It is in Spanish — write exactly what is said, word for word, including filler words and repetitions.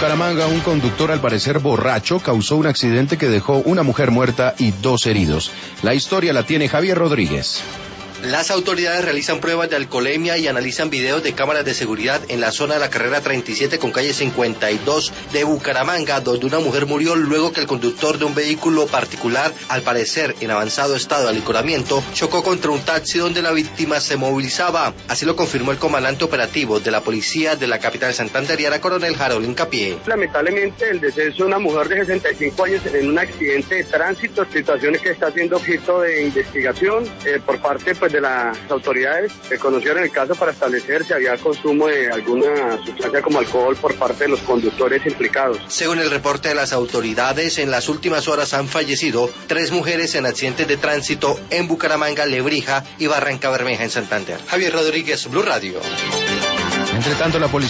Bucaramanga, un conductor al parecer borracho causó un accidente que dejó una mujer muerta y dos heridos. La historia la tiene Javier Rodríguez. Las autoridades realizan pruebas de alcoholemia y analizan videos de cámaras de seguridad en la zona de la carrera treinta y siete con calle cincuenta y dos de Bucaramanga, donde una mujer murió luego que el conductor de un vehículo particular, al parecer en avanzado estado de alicoramiento, chocó contra un taxi donde la víctima se movilizaba. Así lo confirmó el comandante operativo de la policía de la capital santanderiana, coronel Harold Hincapié. Lamentablemente el deceso de una mujer de sesenta y cinco años en un accidente de tránsito, situaciones que está siendo objeto de investigación eh, por parte pues de las autoridades que conocieron el caso para establecer si había consumo de alguna sustancia como alcohol por parte de los conductores implicados. Según el reporte de las autoridades, en las últimas horas han fallecido tres mujeres en accidentes de tránsito en Bucaramanga, Lebrija y Barranca Bermeja en Santander. Javier Rodríguez, Blue Radio. Entre tanto, la policía